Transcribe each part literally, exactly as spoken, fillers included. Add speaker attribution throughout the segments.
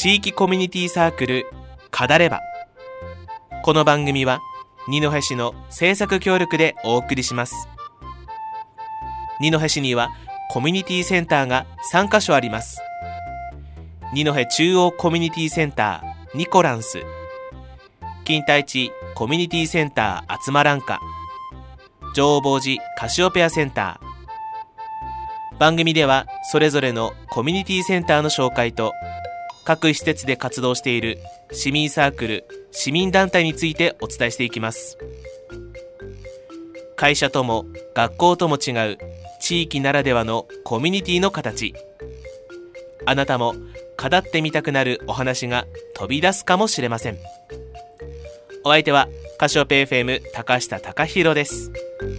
Speaker 1: 地域コミュニティサークルカダレバ。この番組は二戸市の制作協力でお送りします。二戸市にはコミュニティセンターがさんカ所あります。二戸中央コミュニティセンターニコランス、金太一コミュニティセンターあつまらんか、上坊寺カシオペアセンター。番組ではそれぞれのコミュニティセンターの紹介と各施設で活動している市民サークル、市民団体についてお伝えしていきます。会社とも学校とも違う地域ならではのコミュニティの形。あなたも語ってみたくなるお話が飛び出すかもしれません。お相手はカシオペ エフエム 高下貴弘です。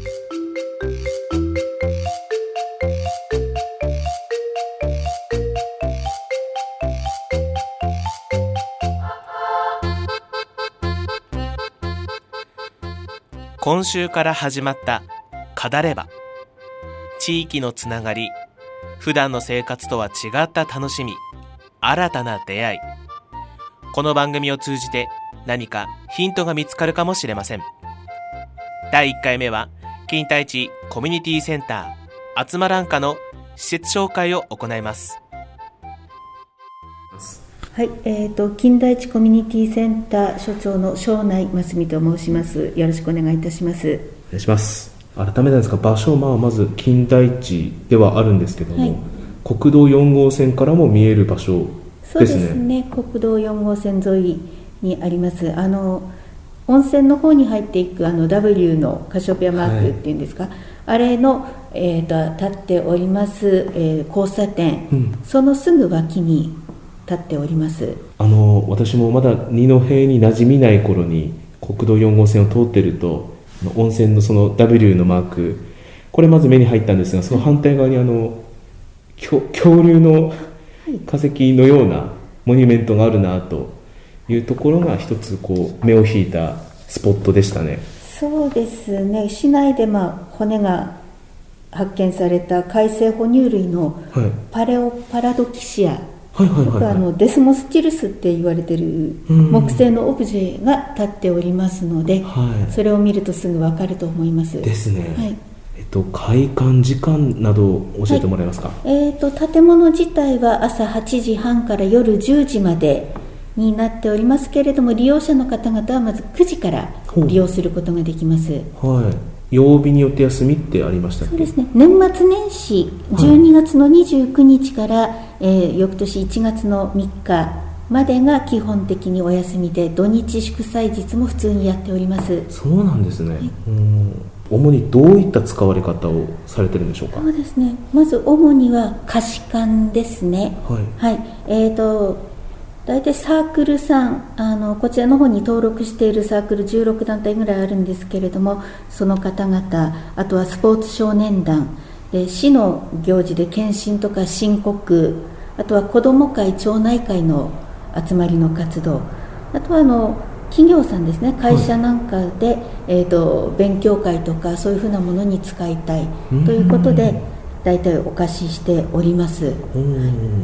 Speaker 1: 今週から始まったカダレバ。地域のつながり、普段の生活とは違った楽しみ、新たな出会い。この番組を通じて何かヒントが見つかるかもしれません。だいいっかいめは金太一コミュニティセンターあつまらんかの施設紹介を行います。
Speaker 2: はい、えーと、金田一コミュニティセンター所長の庄内真澄と申します。よろしくお願いいたします。
Speaker 3: お願いします。改めてですが、場所、まあ、まず金田一ではあるんですけども、はい、国道よん号線からも見える場所ですね。
Speaker 2: そうですね、国道よん号線沿いにあります。あの温泉の方に入っていくあの ダブリュー のカシオペアマークっていうんですか、はい、あれの、えーと、立っております、えー、交差点、うん、そのすぐ脇に立っております。
Speaker 3: あの私もまだ二戸に馴染みない頃に国道よん号線を通ってると温泉のその ダブリュー のマーク、これまず目に入ったんですが、その反対側にあの恐竜の化石のようなモニュメントがあるなというところが一つこう目を引いたスポットでしたね。
Speaker 2: そうですね、市内で、まあ、骨が発見された海生哺乳類のパレオパラドキシア、はいはいはいはい、あのデスモスチルスって言われている木製のオブジェが立っておりますので、はい、それを見るとすぐ分かると思います
Speaker 3: ですね、
Speaker 2: はい。
Speaker 3: えっと、開館時間など教えてもらえますか？
Speaker 2: はい、えーと、建物自体は朝はちじはんから夜じゅうじまでになっておりますけれども、利用者の方々はまずくじから利用することができます。
Speaker 3: はい、曜日によって休みってありましたっけ？
Speaker 2: そうですね、年末年始じゅうにがつのにじゅうくにちから、はい、えー、翌年いちがつのみっかまでが基本的にお休みで、土日祝祭日も普通にやっております。
Speaker 3: そうなんですね、はい、うん、主にどういった使われ方をされてるんでしょうか？
Speaker 2: そうですね、まず主には貸し館ですね。はい、はい、えーと大体サークルさん、あのこちらの方に登録しているサークルじゅうろくだんたいぐらいあるんですけれども、その方々、あとはスポーツ少年団で、市の行事で検診とか申告、あとは子ども会、町内会の集まりの活動、あとはあの企業さんですね、会社なんかで、はい、えーと勉強会とかそういうふうなものに使いたいということで大体お貸ししております。うん、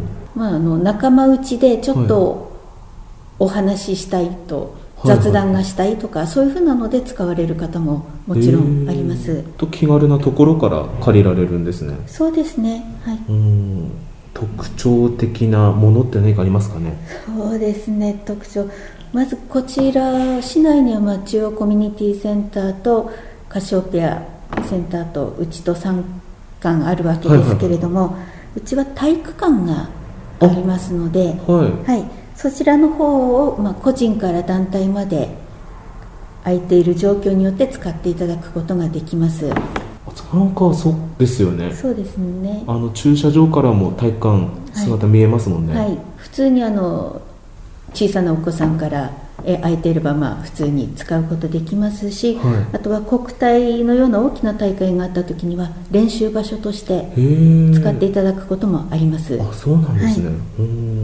Speaker 2: まあ、あの仲間内でちょっとお話ししたいと、はい、雑談がしたいとか、はいはい、そういうふうなので使われる方ももちろんあります。えー、
Speaker 3: と気軽なところから借りられるんですね。
Speaker 2: そうですね、はい。
Speaker 3: うん、特徴的なものって何かありますかね？
Speaker 2: そうですね、特徴、まずこちら市内には、まあ、中央コミュニティセンターとカシオペアセンターとうちとさんかんあるわけですけれども、はいはいはい、うちは体育館がありますので、はいはい、そちらの方を、まあ、個人から団体まで空いている状況によって使っていただくことができます。
Speaker 3: なんかそうですよね。
Speaker 2: そうですね、
Speaker 3: あの駐車場からも体育館姿見えますもんね。
Speaker 2: はいはい、普通にあの小さなお子さんからえ空いていれば、まあ普通に使うことできますし、はい、あとは国体のような大きな大会があった時には練習場所として使っていただくこともあります。
Speaker 3: あ、そうなんですね、はい、うん、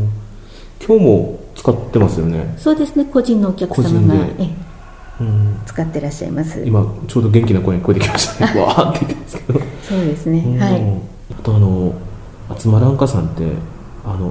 Speaker 3: 今日も使ってますよね？
Speaker 2: そうですね、個人のお客様がえ、うん、使ってらっしゃいます。
Speaker 3: 今ちょうど元気な声に聞こえてきましたね。わーって言ってますけど。
Speaker 2: そうですね、はい。
Speaker 3: あとあのあつまらんかさんってあの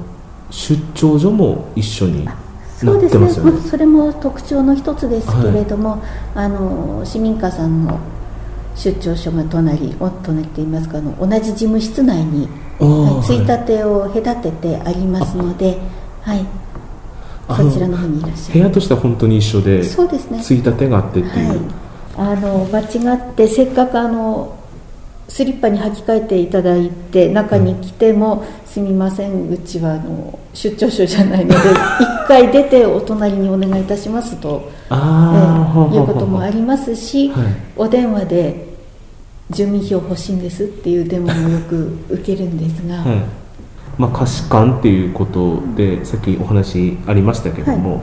Speaker 3: 出張所も一緒にな
Speaker 2: そうですね、
Speaker 3: ってますよね。
Speaker 2: それも特徴の一つですけれども、はい、あの市民課さんの出張所が隣お隣って言いますか、あの同じ事務室内に、はい、ついたてを隔ててありますので、はい、そちらの方にいらっしゃる。
Speaker 3: 部屋としては本当に一緒で、
Speaker 2: そうですね、
Speaker 3: ついたてがあってっていう、はい、
Speaker 2: あの間違ってせっかくあのスリッパに履き替えていただいて中に来ても、うん、すみません、うちはあの出張所じゃないので一回出てお隣にお願いいたしますとあ、えー、いうこともありますし、はい、お電話で住民票欲しいんですっていう電話もよく受けるんですが、はい、
Speaker 3: まあ、貸し館っていうことで、うん、さっきお話ありましたけども、はい、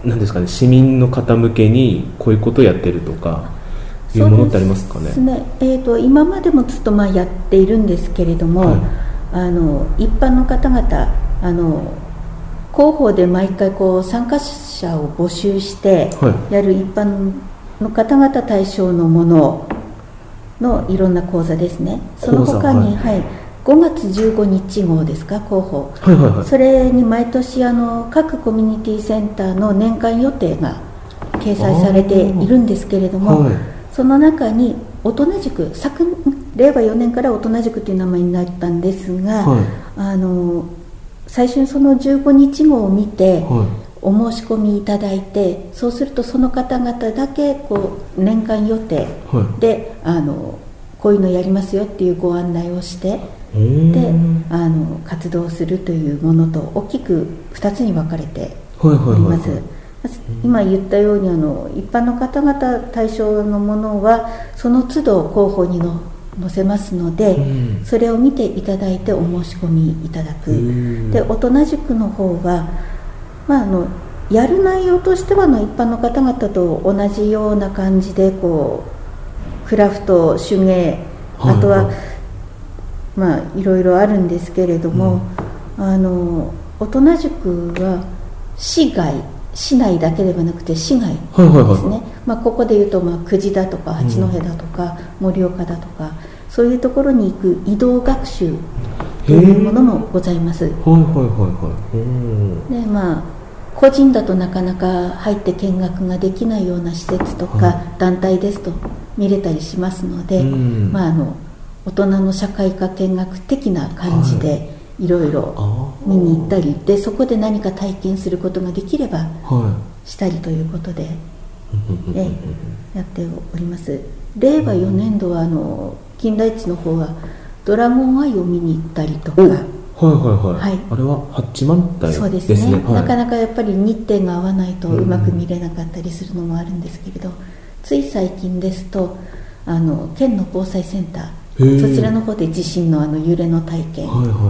Speaker 3: なんですかね、市民の方向けにこういうことをやってるとかいうものってありますかね。
Speaker 2: そうですね、えーと、今までもずっとまあやっているんですけれども、はい、あの一般の方々、あの広報で毎回こう参加者を募集してやる一般の方々対象のもののいろんな講座ですね。その他に、はいはい、ごがつじゅうごにち号ですか、広報、はいはいはい、それに毎年あの各コミュニティセンターの年間予定が掲載されているんですけれども、はい、その中に大人塾、昨れいわよねんから大人塾という名前になったんですが、はい、あの最初にそのじゅうごにち号を見て、はい、お申し込みいただいて、そうするとその方々だけこう年間予定で、はい、あのこういうのやりますよっていうご案内をして、であの活動するというものと大きくふたつに分かれております。はいはいはいはい、今言ったようにあの一般の方々対象のものはその都度広報にの載せますので、うん、それを見ていただいてお申し込みいただく。で大人塾の方は、まあ、あのやる内容としてはの一般の方々と同じような感じでこうクラフト、手芸、あとは、はいはい、まあいろいろあるんですけれども、うん、あの大人塾は市外、市内だけではなくて市外ですね、はいはいはい、まあ、ここでいうと、まあ、久慈だとか八戸だとか盛岡だとか、そういうところに行く移動学習というものもございます。はいはいはいはい。でまあ個人だとなかなか入って見学ができないような施設とか、はい、団体ですと見れたりしますので、まあ、あの大人の社会科見学的な感じで、はい、いろいろ見に行ったりで、そこで何か体験することができればしたりということで、はい、えやっております。れいわよねんどはあの金田一の方はドラゴンアイを見に行ったりとか、はいはいはい、はい、あれはハッチマンタイですね。そうですね、はい、なかなかやっぱり日程が合わないとうまく見れなかったりするのもあるんですけれど、うん、つい最近ですとあの県の防災センター、そちらの方で地震 の, あの揺れの体験、はいはいはい、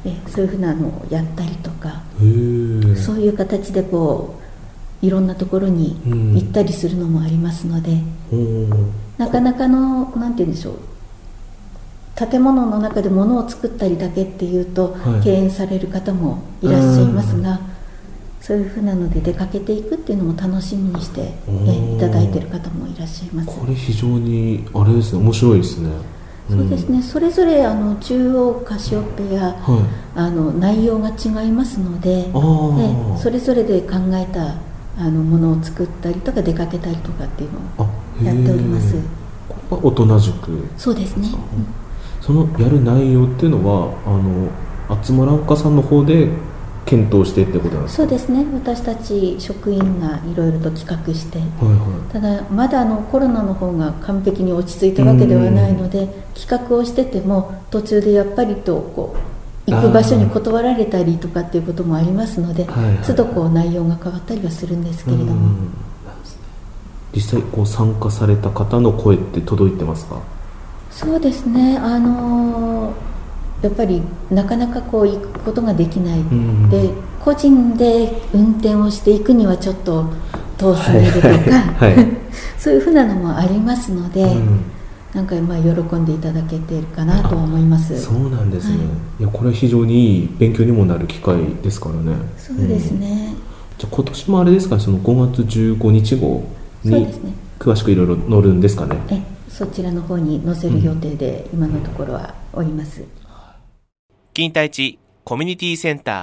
Speaker 2: えそういうふうなのをやったりとか、そういう形でこういろんなところに行ったりするのもありますので、なかなかのなんて言うんでしょう、建物の中で物を作ったりだけっていうと、はい、敬遠される方もいらっしゃいますが、そういうふうなので出かけていくっていうのも楽しみにしてえいただいている方もいらっしゃいます。
Speaker 3: これ非常にあれですね、面白いですね。
Speaker 2: そうですね、それぞれあの中央カシオペア、はい、あの内容が違いますので、でそれぞれで考えたあのものを作ったりとか出かけたりとかっていうのをやっております。
Speaker 3: ここは大人塾。
Speaker 2: そうですね、うん、
Speaker 3: そのやる内容っていうのはあのあつまらんかさんの方で検討してってことなんですか。
Speaker 2: そうですね、私たち職員がいろいろと企画して、はいはい、ただまだあのコロナの方が完璧に落ち着いたわけではないので、企画をしてても途中でやっぱりとこう行く場所に断られたりとかっていうこともありますので、はいはい、都度こう内容が変わったりはするんですけれども、
Speaker 3: 実際こう参加された方の声って届いてますか。
Speaker 2: そうですね、あのー、やっぱりなかなかこう行くことができない、うん、で個人で運転をしていくにはちょっと遠すぎるとか、はいはい、そういうふうなのもありますので、うん、なんかまあ喜んでいただけているかなと思います。
Speaker 3: そうなんですね、はい、いやこれは非常にいい勉強にもなる機会ですからね。
Speaker 2: そうですね、
Speaker 3: うん、じゃあ今年もあれですか、そのごがつじゅうごにち号に詳しくいろいろ載るんですかね。
Speaker 2: えそちらの方に載せる予定で今のところはおります。
Speaker 1: 金田一コミュニティセンター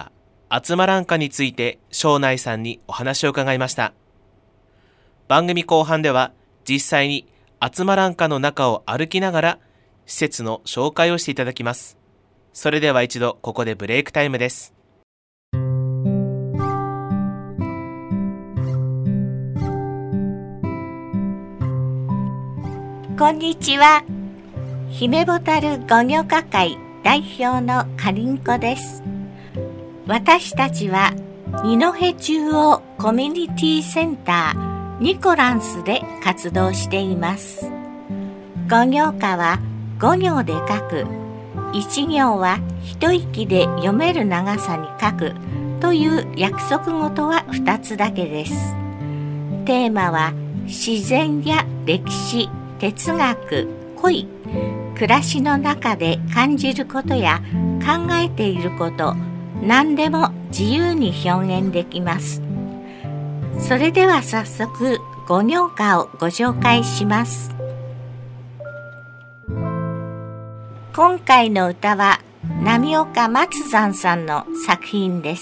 Speaker 1: 集まらんかについて庄内さんにお話を伺いました。番組後半では実際に集まらんかの中を歩きながら施設の紹介をしていただきます。それでは一度ここでブレイクタイムです。
Speaker 4: こんにちは。姫ボタル五行家会代表のかりんこです。私たちは二戸中央コミュニティセンターニコランスで活動しています。五行家は五行で書く、一行は一息で読める長さに書くという約束事は二つだけです。テーマは自然や歴史、哲学、恋、暮らしの中で感じることや考えていること、何でも自由に表現できます。それでは早速五行家をご紹介します。今回の歌は波岡松山さんの作品です。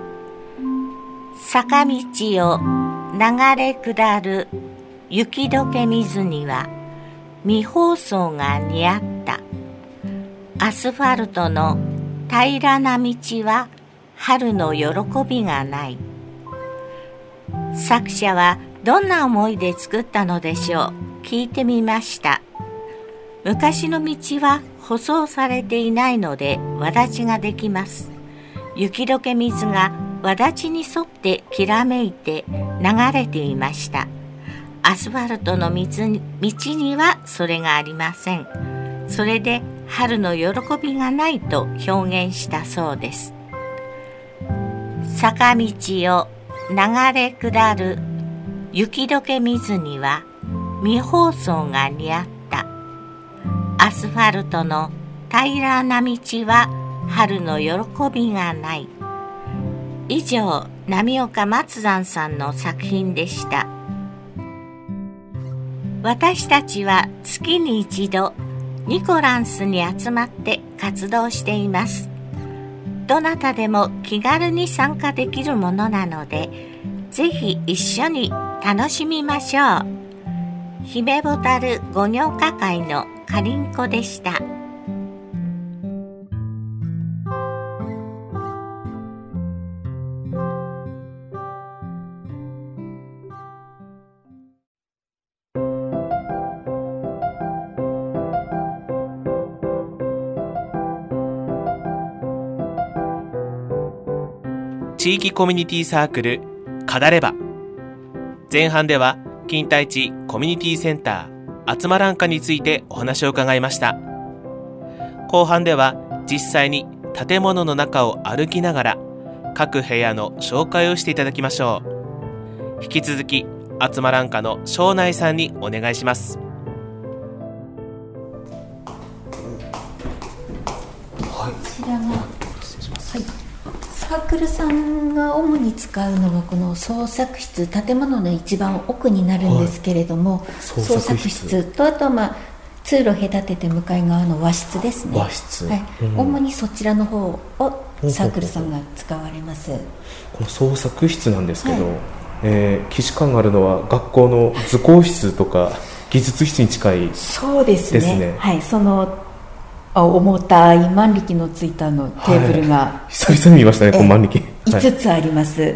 Speaker 4: 坂道を流れ下る雪解け水には未包装が似合った。アスファルトの平らな道は春の喜びがない。作者はどんな思いで作ったのでしょう。聞いてみました。昔の道は舗装されていないので轍ができます。雪解け水が轍に沿ってきらめいて流れていました。アスファルトの道にはそれがありません。それで春の喜びがないと表現したそうです。坂道を流れ下る雪解け水には未包装が似合った。アスファルトの平らな道は春の喜びがない。以上、波岡松山さんの作品でした。私たちは月に一度ニコランスに集まって活動しています。どなたでも気軽に参加できるものなので、ぜひ一緒に楽しみましょう。姫ボタル五行家会のかりんこでした。
Speaker 1: 地域コミュニティサークルカダレバ。前半では錦帯地コミュニティセンター集まらんかについてお話を伺いました。後半では実際に建物の中を歩きながら各部屋の紹介をしていただきましょう。引き続き集まらんかの庄内さんにお願いします。
Speaker 2: はい、こちらが、はい、サークルさんが主に使うのはこの創作室、建物の一番奥になるんですけれども、はい、創, 作創作室と、あとは、まあ、通路隔てて向かい側の和室ですね。
Speaker 3: 和室、
Speaker 2: はい、うん、主にそちらの方をサークルさんが使われます。
Speaker 3: この創作室なんですけど、はい、えー、既視感があるのは学校の図工室とか技術室に近いですね。
Speaker 2: そうですね、はい、その重たい万力のついたのテーブルが、
Speaker 3: はい、久々に見ましたね、この万力
Speaker 2: いつつあります、はい、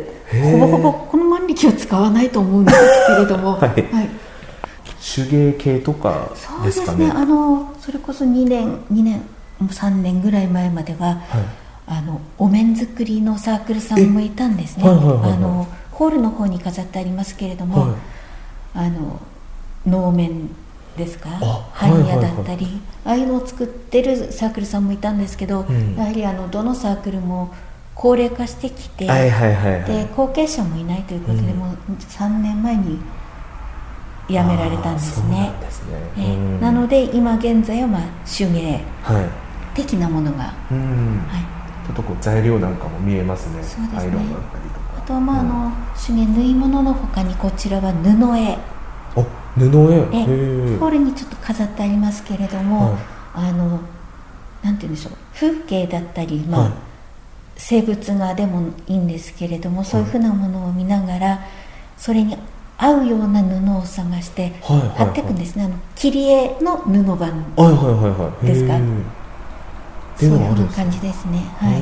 Speaker 2: ほぼほぼこの万力を使わないと思うんですけれども、はいはい、
Speaker 3: 手芸系とかですかね。そうですね、
Speaker 2: あのそれこそにねんにねんさんねんぐらい前までは、はい、あのお面作りのサークルさんもいたんですね。あのホールの方に飾ってありますけれども、はい、あの能面ですか、般若だったり、ああいうのを作ってるサークルさんもいたんですけど、うん、やはりあのどのサークルも高齢化してきて、はいはいはいはい、で後継者もいないということで、うん、もうさんねんまえに辞められたんですね。な, ですね、えーうん、なので今現在は、まあ、手芸的なものが、はいうん
Speaker 3: はい、ちょっとこう材料なんかも見えますね。
Speaker 2: そうですね。あとは、まあ、あの手芸縫い物の他にこちらは布絵、
Speaker 3: あ、布絵、
Speaker 2: えホールにちょっと飾ってありますけれども、はい、あのなんて言うんでしょう、風景だったり、まあはい、 生物画でもいいんですけれども、そういうふうなものを見ながらそれに合うような布を探して貼っていくんですね。あの切り絵の布版ですか。そういう感じですね。はい、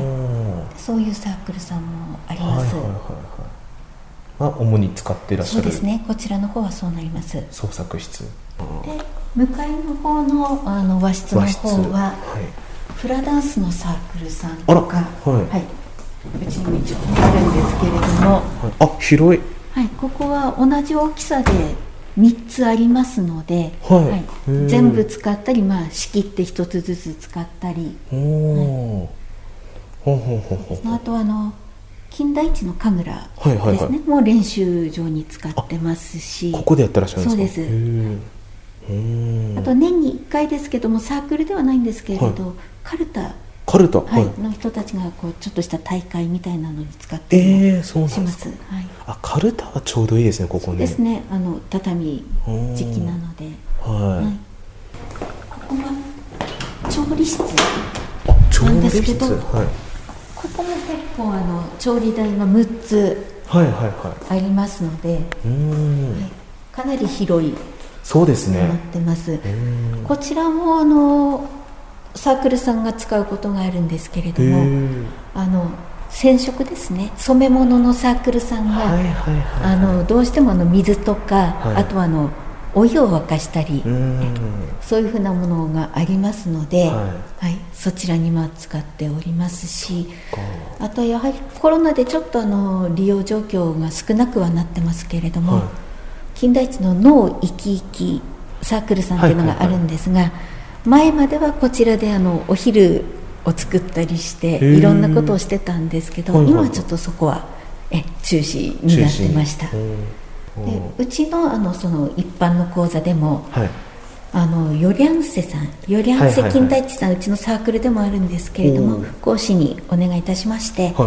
Speaker 2: そういうサークルさんもあります。
Speaker 3: はいはいはいはい、主に使っていらっしゃる。
Speaker 2: そうですね、こちらの方はそうなります。
Speaker 3: 創作室で、
Speaker 2: 向かいの方 の, あの和室の方は、はい、フラダンスのサークルさんとか、はいはい、うちにも一応あるんですけれども、はい、
Speaker 3: あ、広い。
Speaker 2: はい、ここは同じ大きさでみっつありますので、はいはい、全部使ったり、まあ、仕切ってひとつずつ使ったり、はい、ほうほうほうほう。あとあの金田一の神楽ですね、はいはいはい、もう練習場に使ってますし。
Speaker 3: ここでやってらっしゃるんですか。
Speaker 2: そうです。へー。あと年にいっかいですけども、サークルではないんですけれど、はい、カルタ
Speaker 3: カルタ、
Speaker 2: はいはい、の人たちがこうちょっとした大会みたいなのに使ってします。えー、そうなんですか。はい、
Speaker 3: あ、カルタはちょうどいいですね、ここね。
Speaker 2: そうですね、あの畳時期なので、はいはい、ここが調理室なんですけど、はい、ここも結構あの調理台がむっつありますので、はいはいはい、うーん、はい、かなり広い
Speaker 3: そうですね、
Speaker 2: なってます。こちらもあのサークルさんが使うことがあるんですけれども、あの染色ですね、染め物のサークルさんが、はいはいはいはい、あのどうしてもあの水とか、はい、あとはあのお湯を沸かしたり、そういうふうなものがありますので、はいはい、そちらにも使っておりますし、あとやはりコロナでちょっとあの利用状況が少なくはなってますけれども、はい、金田一の脳生き生きサークルさんというのがあるんですが、はいはいはい、前まではこちらであのお昼を作ったりしていろんなことをしてたんですけど、今はちょっとそこはえ中止になってました。でうち の, あのその一般の講座でも、はい、あのよりゃんせさんよりゃんせ金田一さん、はいはいはい、うちのサークルでもあるんですけれども、講師にお願いいたしまして、はい、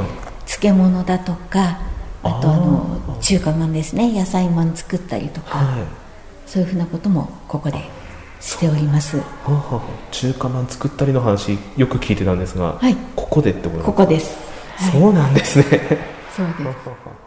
Speaker 2: 漬物だとか、あとあの中華まんですね、野菜まん作ったりとか、はい、そういうふうなこともここでしております。はあはあ、
Speaker 3: 中華まん作ったりの話よく聞いてたんですが、はい、ここでってことですか。
Speaker 2: ここです、
Speaker 3: はい、そうなんですね。
Speaker 2: そうです。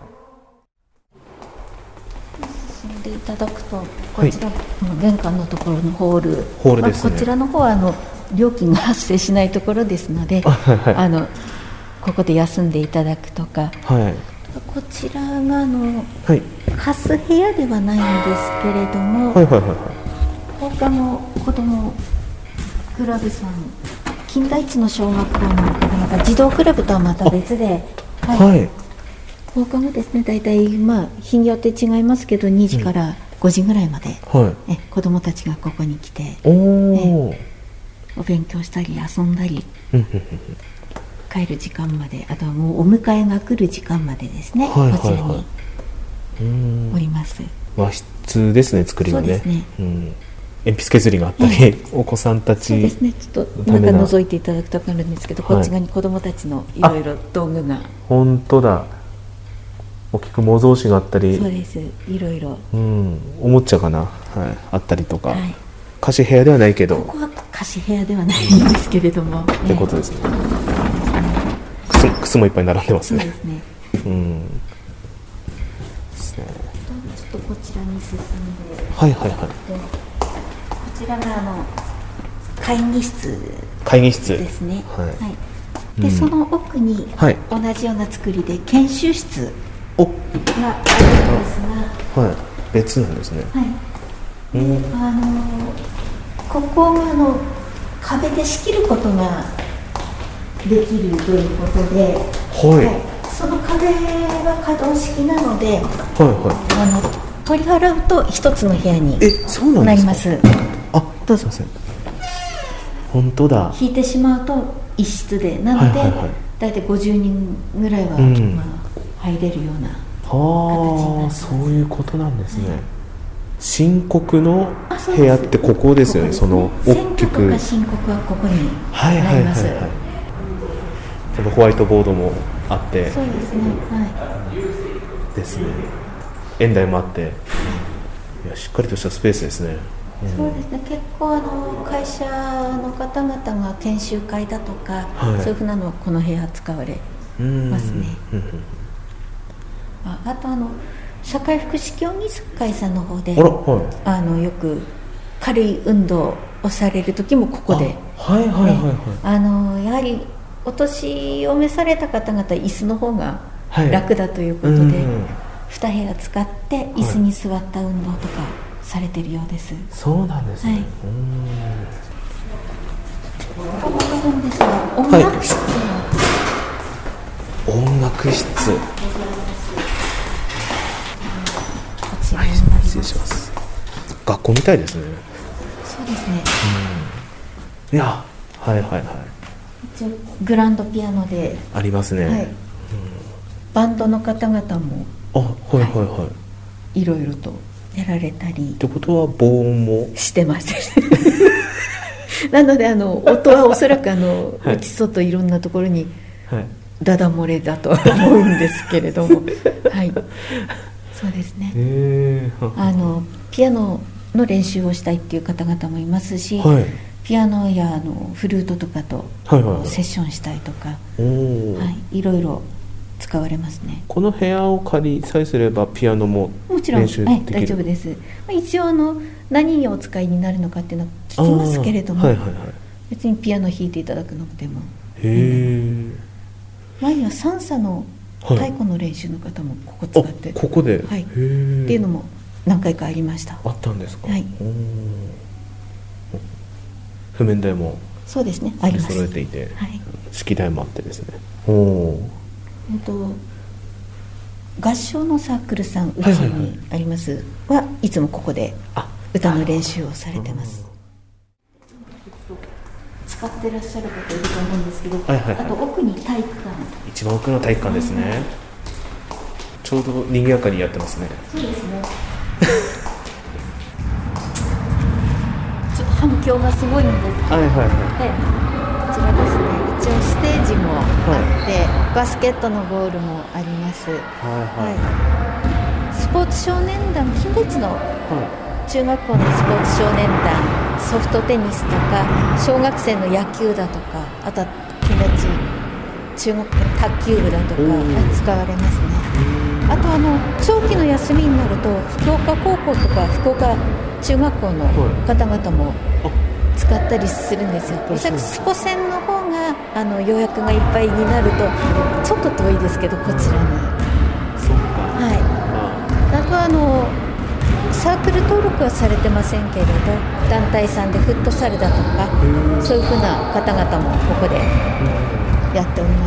Speaker 2: 進んでいただくと、こちらの玄関のところのホール、ホールですね。まあ、こちらの方はあの料金が発生しないところですので、はいはい、あのここで休んでいただくとか、はい、こちらがあの、はい、貸す部屋ではないんですけれども、はいはいはいはい、他の子どもクラブさん、金田一の小学校の子どもが児童クラブとはまた別で、はいはい、放課後ですね、だいたい、まあ、日によって違いますけどにじからごじぐらいまで、うんはい、え子どもたちがここに来て お, お勉強したり遊んだり帰る時間まで、あとはもうお迎えが来る時間までですね、はいはいはい、こちらにおります。
Speaker 3: 和室ですね、作りがね。そうですね、うん、鉛筆削りがあったり、ええ、お子さんたち、
Speaker 2: そうですね、ちょっと中覗いていただくと分かるんですけど、はい、こっち側に子どもたちのいろいろ道具が、
Speaker 3: 本当だ、大きく模造紙があったり、
Speaker 2: そうです、いろいろ、
Speaker 3: うん、おもちゃかな、はい、あったりとか、はい、貸し部屋ではないけど、
Speaker 2: ここは貸し部屋ではないんですけれども、
Speaker 3: ってことですね。くす、くすもいっぱい並んでますね。
Speaker 2: そうですね、うんですね。ちょっとこちらに進んで、
Speaker 3: はいはいはい、こ
Speaker 2: ちらがあの会議室
Speaker 3: 会議室
Speaker 2: ですね。はいはい、で、うん、その奥に同じような作りで研修室があるんです
Speaker 3: が、はい、別なんですね。はい、
Speaker 2: で、あのここがあの壁で仕切ることができるということで、はい、はい、その壁は可動式なので、はいはい、あの取り払うと一つの部屋になります。
Speaker 3: あ、どうぞ。すいません。本当だ。
Speaker 2: 引いてしまうと一室で、なので、はいはいはい、だいたいごじゅうにんぐらいは、うん、まあ、入れるような形になります。
Speaker 3: そういうことなんですね。はい、申告の部屋ってここですよね。その大きく。選挙とか
Speaker 2: 申告はここになります。はいはいはいはい。
Speaker 3: ちょっとホワイトボードもあって。
Speaker 2: そうですね。はい。
Speaker 3: ですね。縁台もあって、いや、しっかりとしたスペースですね。
Speaker 2: うん、そうですね、結構あの会社の方々が研修会だとか、はい、そういうふうなのをこの部屋使われますね。あ, あとあの社会福祉協議会さんの方で、あら、はい、あのよく軽い運動をされる時もここで、
Speaker 3: はいはいはいはい、ね、
Speaker 2: あのやはりお年を召された方々椅子の方が楽だということで、はい、に部屋使って椅子に座った運動とかされているようです、はい、
Speaker 3: そうなんですね、はい、
Speaker 2: ここもあるんですが、音楽室の、
Speaker 3: はい、音楽室、こ
Speaker 2: ちらになります、はい、失礼し
Speaker 3: ます。学校みたいですね。
Speaker 2: そうですね、
Speaker 3: うん、いや、はいはいはい、
Speaker 2: 一応グランドピアノで
Speaker 3: ありますね、はい、うん、
Speaker 2: バンドの方々も、
Speaker 3: あ、はいはいはい、
Speaker 2: いろいろとやられたり
Speaker 3: ってことは防音も
Speaker 2: してますなのであの音はおそらくあの、はい、内外いろんなところにダダ漏れだと思うんですけれどもはい、そうですね、えー、あのピアノの練習をしたいっていう方々もいますし、はい、ピアノやあのフルートとかと、はいはいはい、セッションしたいとか、はい、いろいろ使われますね。
Speaker 3: この部屋を借りさえすればピアノも練習できる？
Speaker 2: もちろん、はい、大丈夫です。まあ、一応あの何をお使いになるのかっていうのは聞きますけれども、はいはいはい、別にピアノ弾いていただくのでも、へー、前にはサンサの太鼓の練習の方もここ使って、
Speaker 3: はい、ここで、
Speaker 2: はい、へーっていうのも何回かありました。
Speaker 3: あったんですか？
Speaker 2: はい、
Speaker 3: 譜面台も
Speaker 2: そうですね、あります。
Speaker 3: 揃えていて、はい、式台もあってですね。
Speaker 2: おえっと、合唱のサークルさんうちにあります、はいはいはい、はいつもここで歌の練習をされてます。使ってらっしゃる方いると思うんですけど、はいはいはい、あと奥に体育館、
Speaker 3: 一番奥の体育館ですね、はい、ちょうど賑やかにやってますね。
Speaker 2: そうですねちょっと反響がすごいんですけど、はいはいはい、はい、こちらですね、一応ステージもあって、はい、バスケットのゴールもあります、はいはいはい、スポーツ少年団、金田一の中学校のスポーツ少年団、ソフトテニスとか小学生の野球だとか、あとは金田一中学卓球部だとか使われますね。あとあの長期の休みになると福岡高校とか福岡中学校の方々も使ったりするんですよ。おそらくスポセンの方があの予約がいっぱいになるとちょっと遠いですけど、こちらに、
Speaker 3: そうか、
Speaker 2: はい、あとはあのサークル登録はされてませんけれど、団体さんでフットサルだとかそういうふうな方々もここでやっております。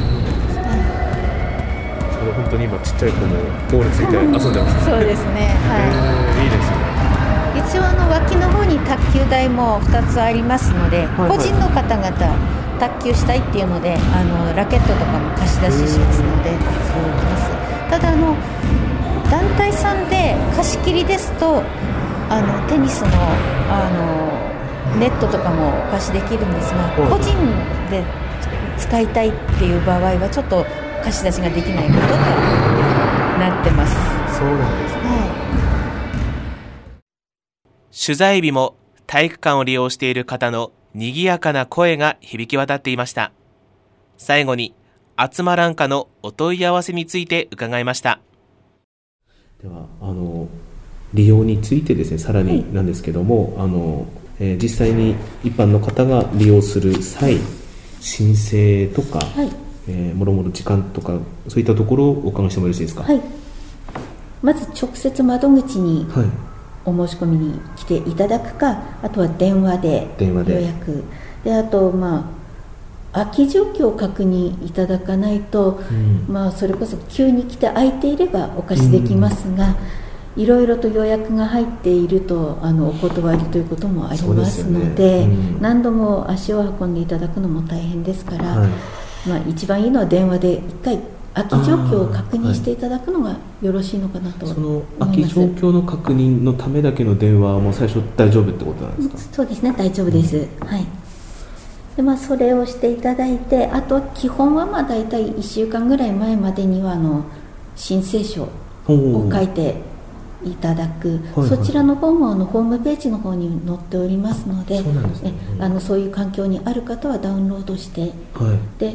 Speaker 3: それ本当に今ちっちゃい子もゴールついて遊んでますね
Speaker 2: そうですね、はい、
Speaker 3: いいですね。
Speaker 2: 一応あの脇の方に卓球台もふたつありますので、はいはい、個人の方々卓球したいっていうのであのラケットとかも貸し出ししますので、そうです。ただあの団体さんで貸し切りですとあのテニスの、あのネットとかもお貸しできるんですが、個人で使いたいっていう場合はちょっと貸し出しができないこととなってます。
Speaker 3: そうなんですね、はい、
Speaker 1: 取材日も体育館を利用している方の賑やかな声が響き渡っていました。最後に集まらんかのお問い合わせについて伺いました。
Speaker 3: ではあの利用についてですね、さらになんですけども、はい、あのえー、実際に一般の方が利用する際、申請とか、はい、えー、もろもろ時間とかそういったところをお伺いしてもよろしいですか？
Speaker 2: はい、まず直接窓口にお申し込みに来ていただくか、あとは電話で予約で、あとまあ空き状況を確認いただかないと、うん、まあそれこそ急に来て空いていればお貸しできますが、うん、いろいろと予約が入っているとあのお断りということもありますの で, で、ね、うん、何度も足を運んでいただくのも大変ですから、はい、まあ、一番いいのは電話で一回空き状況を確認していただくのがよろしいのかなと思います。
Speaker 3: その空き状況の確認のためだけの電話はもう最初大丈夫ってことなんですか？
Speaker 2: そうですね、大丈夫です、うん、はい。で、まあ、それをしていただいて、あと基本はまあ大体いっしゅうかんぐらい前までにはあの申請書を書いていただく、はいはい、そちらの方もあのホームページの方に載っておりますので、そうなんですね、あのそういう環境にある方はダウンロードして、はい、で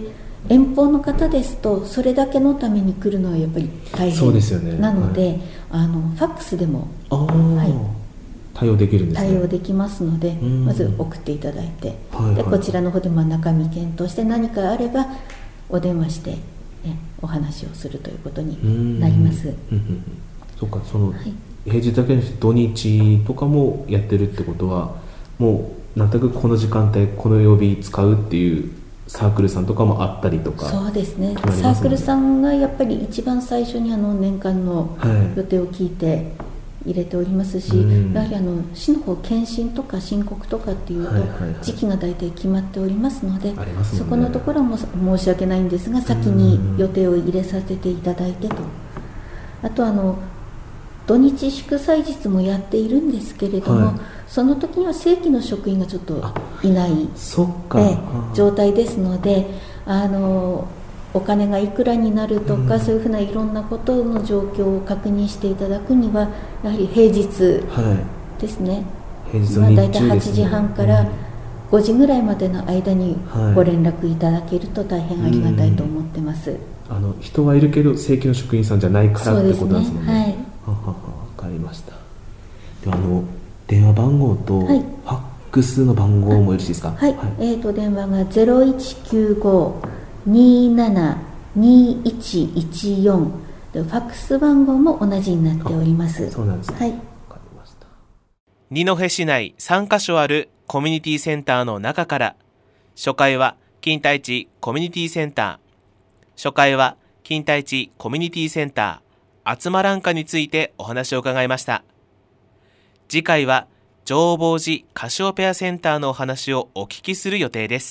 Speaker 2: 遠方の方ですとそれだけのために来るのはやっぱり大
Speaker 3: そうですよね。
Speaker 2: 変なので、
Speaker 3: はい、
Speaker 2: あのファックスでも、
Speaker 3: あ、
Speaker 2: はい、
Speaker 3: 対応できるんですね。
Speaker 2: 対応できますので、
Speaker 3: うん、ま
Speaker 2: ず送っていただいて、
Speaker 3: はいはい、
Speaker 2: でこちらの方でまあ中身検討して何かあればお電話して、ね、お話をするということになります。
Speaker 3: うんうんうん、そうか、その、はい、平日だけじゃなくて土日とかもやってるってことはもう全くこの時間帯この曜日使うっていうサークルさんとかもあったりとか。
Speaker 2: そうですね、サークルさんがやっぱり一番最初にあの年間の予定を聞いて入れておりますし、はい、やはりあの市の方検診とか申告とかっていうと時期が大体決まっておりますので、はいはいはい、そこのところも申し訳ないんですが先に予定を入れさせていただいてと、あとあの土日祝祭日もやっているんですけれども、はい、その時には正規の職員がちょっといない、
Speaker 3: そっか、
Speaker 2: え状態ですので、あのお金がいくらになるとか、うん、そういうふうないろんなことの状況を確認していただくにはやはり平日ですね、
Speaker 3: はい、平日の日中ですね、
Speaker 2: まあ、大体はちじはんからごじぐらいまでの間にご連絡いただけると大変ありがたいと思ってます、うん、
Speaker 3: あの人はいるけど正規の職員さんじゃないからってことなんですもんね。
Speaker 2: そうですね、はい、
Speaker 3: ははは、分かりました。ではあの電話番号と、はい、ファックスの番号もよろしいですか。
Speaker 2: はい、はい、えーと電話が ゼロいちきゅうご にーなな にーいちいちよん でファックス番号も同じになっております。
Speaker 3: そうなんですね、
Speaker 2: はい、
Speaker 3: 分かりました。
Speaker 1: 二戸市内さんカ所あるコミュニティセンターの中から初回は錦帯地コミュニティセンター、初回は錦帯地コミュニティセンター集まらんかについてお話を伺いました。次回は浄法寺カシオペアセンターのお話をお聞きする予定です。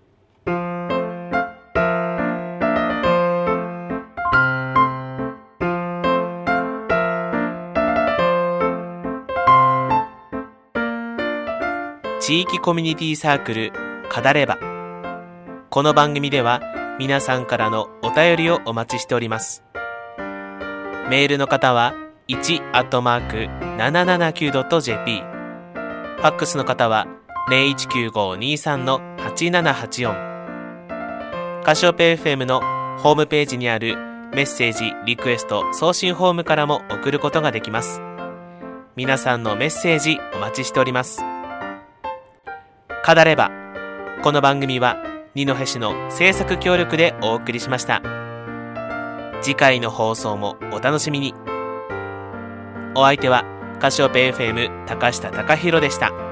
Speaker 1: 地域コミュニティサークルカダレバ。この番組では皆さんからのお便りをお待ちしております。メールの方はいちアットマークななななきゅうドットジェーピー、 ファックスの方は ゼロいちきゅうご にーさん はちななはちよん、カシオペ エフエム のホームページにあるメッセージリクエスト送信フォームからも送ることができます。皆さんのメッセージお待ちしております。カダレバ。この番組は二戸市の制作協力でお送りしました。次回の放送もお楽しみに。お相手はカシオペ エフエム 高下貴弘でした。